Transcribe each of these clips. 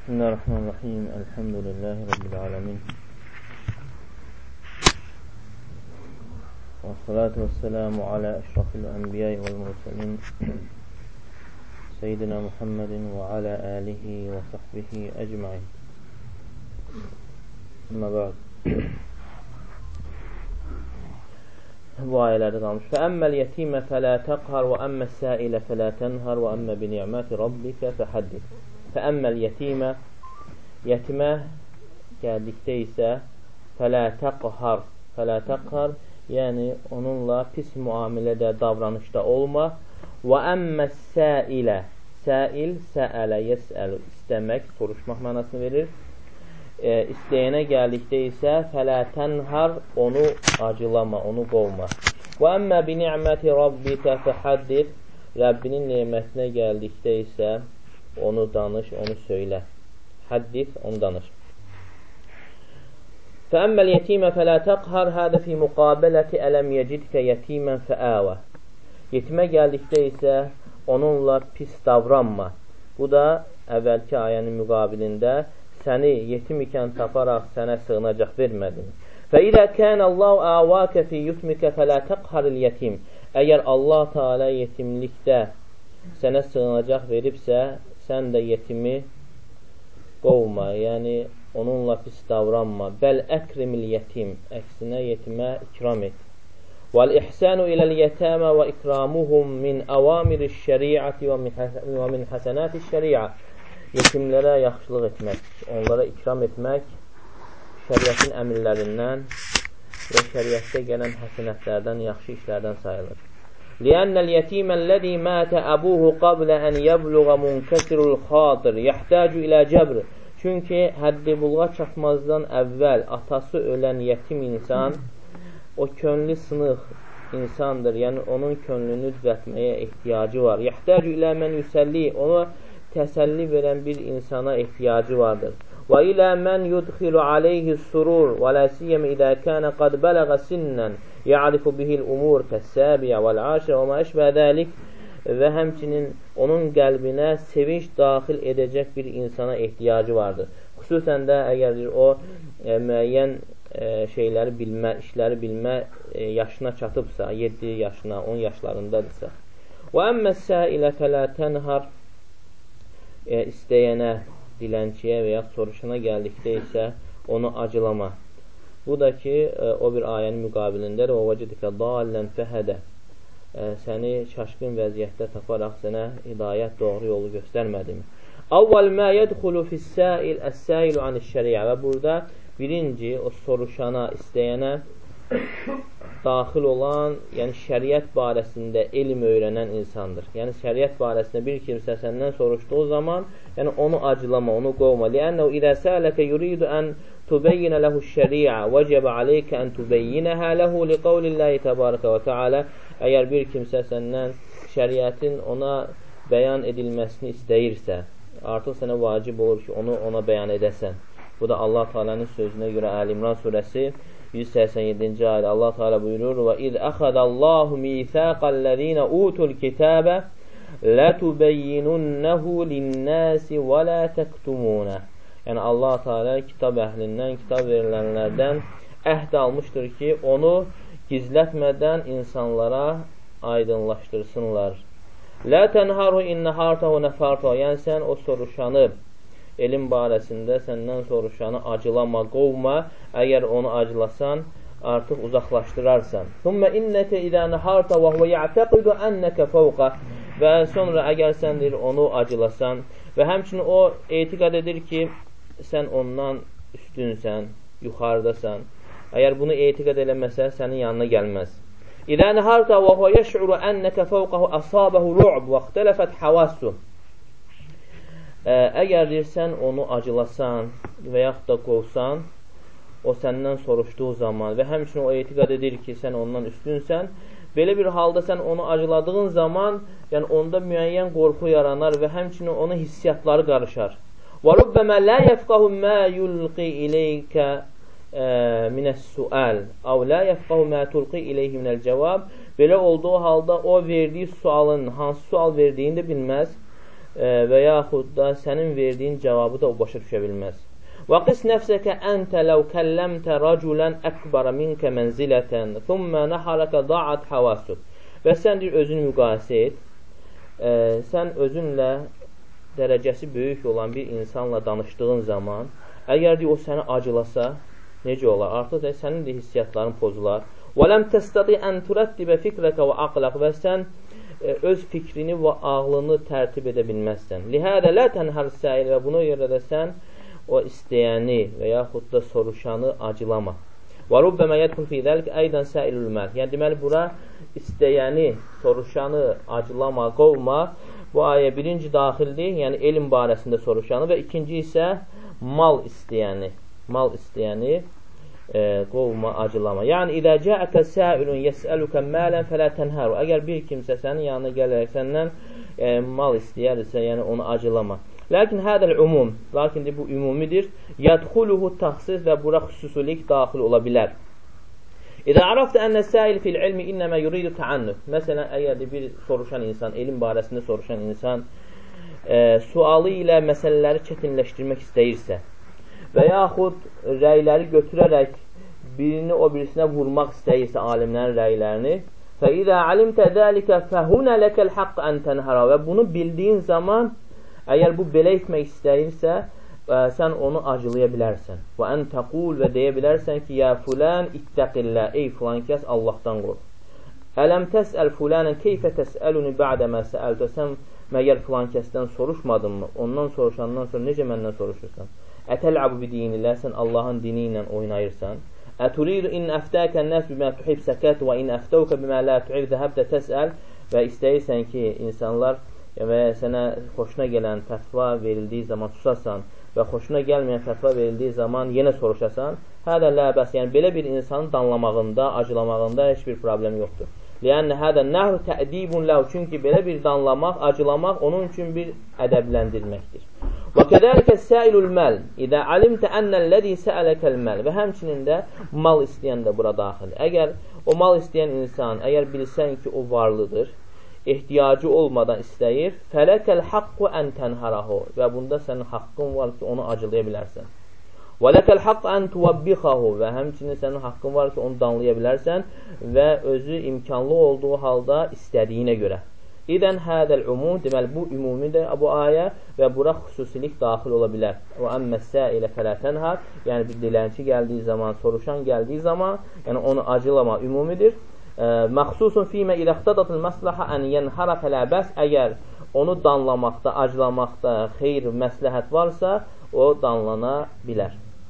Bismillahirrahmanirrahim. Elhamdülillahi Rabbil alemin. Və salatu və selamu alə əşrafil ənbiyayı vəl mursalin Seyyidina Muhammedin və alə alihi və sahbihi əcmain. Amma bə'd. Bu ayələrdə qalmış. Fəəmməl yetimə fələ təqhar və əmməs səilə fələ tənhar və əmmə bi ni'məti rabbikə fəhəddid. Fəəmməl yetimə, yetimə gəldikdə isə fələ təqhar, yəni onunla pis müamilədə, davranışda olma. Və əmməs səilə, səil, səələ, yəsəl, istəmək, soruşmaq mənasını verir. İstəyənə gəldikdə isə fələ tənhar, onu acılama, onu qovma. Və əmmə bi ni'məti rabbikə fəhəddid, Rəbbinin nemətinə gəldikdə isə onu danış, onu söylə. Həddif, onu danış. Fəəmməl yetimə fələ təqhar, hədə fi müqabələti ələm yecidkə yetimən fəəvə. Yetimə gəldikdə isə onunla pis davranma. Bu da əvvəlki ayənin müqabilində səni yetim ikən taparaq sənə sığınacaq vermədim. Fəidə kənəllahu əvəkə fi yutmikə fələ təqharil yetim. Əgər Allah Teala yetimlikdə sənə sığınacaq veribsə, sən də yetimi qovma, yəni onunla pis davranma. Bəl əkrimil yetim, əksinə yetimə ikram et. Vəl-ihsanu iləl-yətəmə və ikramuhum min əvamiriş şəriəti və min həsənətiş şəriə. Yetimlərə yaxşılıq etmək, onlara ikram etmək şəriətin əmirlərindən və şəriətdə gələn həsənətlərdən, yaxşı işlərdən sayılır. Liənnəl yetiməlləzi mətə əbuhu qablə ən yəbluğa munkəsirul xatir yəhtəcu ilə cəbr. Çünki həddi bulğa çatmazdan əvvəl atası ölən yetim insan o könlü sınıq insandır. Yəni onun könlünü düzəltməyə ehtiyacı var. Yəhtəcu ilə mən yüsəlli, ona təsəlli verən bir insana ehtiyacı vardır. Və ilə mən yudxilu aleyhi surur və ləsiyyəm idə kənə qad bələğə sinnən ya'rifu bihil umur kəs-səbiyə vəl-aşirə və mə əşbə dəlik. Və həmçinin onun qəlbinə sevinç daxil edəcək bir insana ehtiyacı vardır. Xüsusən də əgər o müəyyən şeyləri bilmə, işləri bilmə yaşına çatıbsa, 7 yaşına, 10 yaşlarındadırsa. Və əmməsə ilə fələ tənhar, istəyənə, dilənçiyə və ya soruşuna gəldikdə isə onu acılama. Bu da ki, o bir ayənin müqabilində və vəcədikə dallən fəhədə, səni çaşqın vəziyyətdə taparaq sənə hidayət, doğru yolu göstərmədim. Avval mə yədxulu fissəil əs-səilu anişşəriə. Və burada birinci o soruşana, istəyənə daxil olan, yəni şəriət barəsində elm öyrənən insandır. Yəni şəriət barəsində bir kimsə səndən soruşduğu zaman, yəni onu acılama, onu qovma. Liənnəhu idə sələkə yuridu ən tubeyyinə ləhu-şəriə vəcəbə aleykə ən tubeyyinəhə ləhu liqavlillahi təbarəkə və tealə. Əgər bir kimsə səndən şəriətin ona bəyan edilməsini istəyirsə, artıq sənə vacib olur ki, onu ona bəyan edəsən. Bu da Allah Teala'nın sözünə görə Əl-İmran surəsi 187-ci ayədə Allah Teala buyurur: "Və iz əxədəllahu mithaqallezina utul kitaba latubeyyinunnehu lin-nasi və la taktumunə." Yəni Allah Teala kitab əhlindən, kitab verilənlərdən əhd almışdır ki, onu gizlətmədən insanlara aydınlaşdırsınlar. La tenharu innehartahu nefartahu. Yəni sən o soruşanı, elm barəsində səndən soruşanı acılama, qovma. Əgər onu acılasan, artıq uzaqlaşdırarsan. Thumma innaka idza naharta wa huwa ya'taqidu annaka fawqa. Və sonra əgər sən deyir onu acılasan və həmçinin o etiqad edir ki, sən ondan üstünsən, yuxarıdasan. Əgər bunu etiqad eləməsə, sənin yanına gəlməz. İdə nəharta və hə yəş'uru ennəkə fəvqəhu əsabəhu ru'b və ixtələfət həvassu. Əgər deyirsən, onu acılasan və yaxud da qovsan, o səndən soruşduğu zaman və həmçinin o etiqad edir ki, sən ondan üstünsən, belə bir halda sən onu acıladığın zaman, yəni onda müəyyən qorxu yaranar və həmçinin onun hissiyatları qarışar. Və rubbəmə lə yəfqəhu mə yulqi ileykə minəs-sual əv lə yəfqəhu mə tulqi ileyhi minəl-cavab. Belə olduğu halda o verdiyi sualın hansı sual verdiyini də bilməz və yaxud da sənin verdiyin cavabı da o başa düşə bilməz. وَقِسْ نَفْسَكَ أَنْتَ لَوْ كَلَّمْتَ رَجُلًا أَكْبَرَ مِنْكَ مَنْزِلَةً ثُمَّ نَحَرَكَ ضَاعَتْ حَوَاسُكَ Və sən deyir, özünü müqayisə et. Sən özünlə dərəcəsi böyük olan bir insanla danışdığın zaman, əgər deyir, o səni acılasa, necə olar? Artıq sənin də hissiyatların pozular. وَلَمْ تَسْتَطِعْ أَنْ تُرَتِّبَ فِكْرَكَ وَعَقْلَكَ Və sən öz fikrini və ağlını tərtib edə bilməzsən. لِهَذَا لَا تَنْهَرْ سَائِلِ Və buna görə də sən o istəyəni və yaxud da soruşanı acılama. وَرُبَّمَا يَدْخُلْ فِي ذَلِكَ أَيْضًا سَائِلُ الْمَالِ Yəni, deməli, bura istəyəni, soruşanı acılama, qovma bu ayə birinci daxildir, yəni elm barəsində soruşanı və ikinci isə mal istəyəni qovma, acılama. Yəni, İdə cəəkə səilun yəsəlükə mələn fələ tənhəru Əgər bir kimsə sənin yanına gələrək səndən mal istəyərsə, yəni onu acılama. Lakin hədəl umum, lakin bu ümumidir. Yədxuluhu təxsis və bura xüsusilik daxil ola bilər. İdə arafdə ənə səil fil ilmi innəmə yuridu təannüf Məsələn, əgər bir soruşan insan, elm barəsində soruşan insan sualı ilə məsələləri çətinləşdirmək istəyirsə və yaxud rəyləri götürərək birini o birisinə vurmaq istəyirsə alimlərin rəylərini فَإِذَا عَلِمْتَ ذَلِكَ فَهُنَ لَكَ الْحَقِّ أَنْ تَنْهَرَ Və bunu bildiyin zaman, əgər bu belə etmək istəyirsə, sən onu acılaya bilərsən. Və ən təqul və deyə bilərsən ki, ya fulan ittəqillə, ey filan kəs Allahdan qorx. Ələm təsəl fulanən keyfə təsəluni bə'də mə səəltə Sən məgər filan kəsdən soruşmadın mı? Ondan soruşandan sonra necə məndən soruşursan? Ətəl'abu bi dinillah, sən Allahın dini ilə oynayırsan. Əturidu in əftəkən nəs bimə tuhib səkət və in əftəvkə bimə lə tuhib zəhəbdə təsəl Və istəyirsən ki, insanlar və sənə xoşuna gələn fətva verildiyi zaman susasan və xoşuna gəlməyən fətva verildiyi zaman yenə soruşasan, hədə ləbəs, yəni belə bir insanın danlamağında, acılamağında heç bir problem yoxdur. Liyənə hədə nəhr tə'dibun ləv, çünki belə bir danlamaq, acılamaq onun üçün bir ədəbləndirməkdir. Və kədəlikə səilul məl, İdə alimtə ənəlləzi səələkəl məl və həmçinin də mal istəyən də bura daxildir. Əgər o mal istəyən insan, əgər bilsən ki, o varlıdır, ehtiyacı olmadan istəyir, fələkəl haqqu ən tənharahu və bunda sənin haqqın var ki, onu acılaya bilərsən. Və ləkəl haqqu ən tuvabbixahu və həmçinin sənin haqqın var ki, onu danlaya bilərsən və özü imkanlı olduğu halda istədiyinə görə. İdən hədəl umum, deməli, bu ümumidir bu ayə və bura xüsusilik daxil ola bilər. Və əmməsə ilə fələ tənhar, yəni bir dilənçi gəldiyi zaman, soruşan gəldiyi zaman, yəni onu acılama ümumidir. Məxsusun fīmə ilə ixtadatul məsləhə ən yənhara fələbəs Əgər onu danlamaqda, acılamaqda xeyr, məsləhət varsa, o danlana bilər.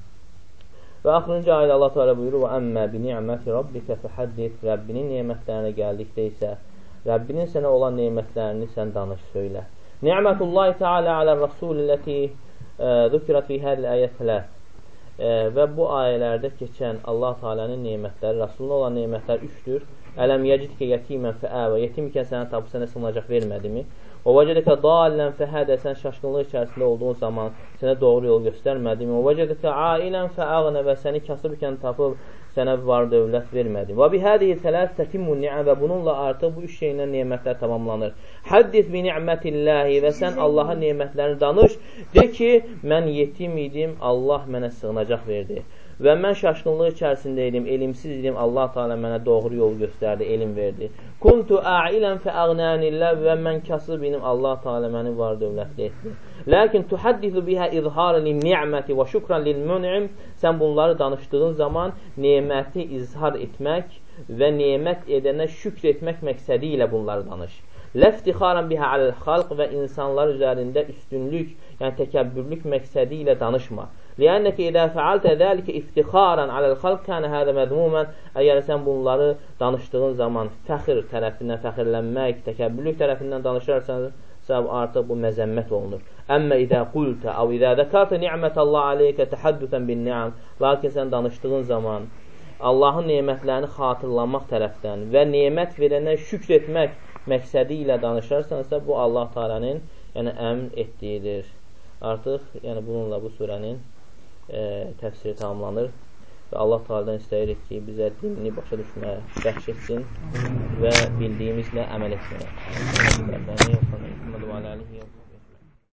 Və axırıncı ayda Allah Teala buyurur: "Və əmmə bi ni'məti rabbikə fəhaddis." Rəbbinin nemətlərinə gəldikdə isə Rəbbinin sənə olan nemətlərini sən danış, söylə. Ni'mətullahi Teala alə'r-rasuliləti zükirət fi hədil ayətlər. Və bu ayələrdə keçən Allah Teala'nın nemətləri, Rasuluna olan nemətlər üçdür. Ələm yəcidkə yetimən fəəvə, yetim ikən sənə tapı sənə sığınacaq vermədimi? O vəcədəkə dalən fəhədə, sən şaşqınlıq içərisində olduğun zaman sənə doğru yol göstərmədimi? O vəcədəkə ailən fəəğnə və səni kasıb ikən tapıb sənə var dövlət vermədim. Və bihədihi tələs tətimmun ni'əm və bununla artıq bu üç şeylə nemətlər tamamlanır. Həddis bi ni'mətilləhi və sən Allahın nemətlərini danış. De ki, mən yetim idim, Allah mənə sığınacaq verdi. Və mən şaşqınlıq içərisində idim, elimsiz idim, Allah Teala mənə doğru yol göstərdi, elm verdi. Kuntu a'ilən fəəğnənillə və mən kasıb idim, Allah Teala məni var dövlətli etdi. Lakin tuhaddisu biha izharan lin-ni'mati və şükran lil-mun'im. Sən bunları danışdığın zaman neməti izhar etmək və nemət edənə şükr etmək məqsədi ilə bunları danış. Ləftixaran biha aləl-xalq və insanlar üzərində üstünlük, yəni təkəbbürlük məqsədi ilə danışma. Liənnəki idə fəaltə zəlikə iftixaran aləl-xalq kənə hədə məzmumən. Əgər sən bunları danışdığın zaman fəxir tərəfindən, fəxirlənmək, təkəbbürlük tərəfindən danışarsan, artıq bu məzəmmət olunur. Əmmə idə qultə, əv idə zəkartə ni'mətəllah aleykə təhəddüsən bin ni'am. Lakin sən danışdığın zaman Allahın nemətlərini xatırlamaq tərəfdən və nemət verənə şükr etmək məqsədi ilə danışarsansa, bu Allah Teala'nın yəni əmr etdiyidir. Artıq yəni bununla bu surənin təfsiri tamamlanır və Allah Teala'dan istəyirik ki, bizə dinini başa düşməyə bəxş etsin və bildiyimizlə əməl etməyə.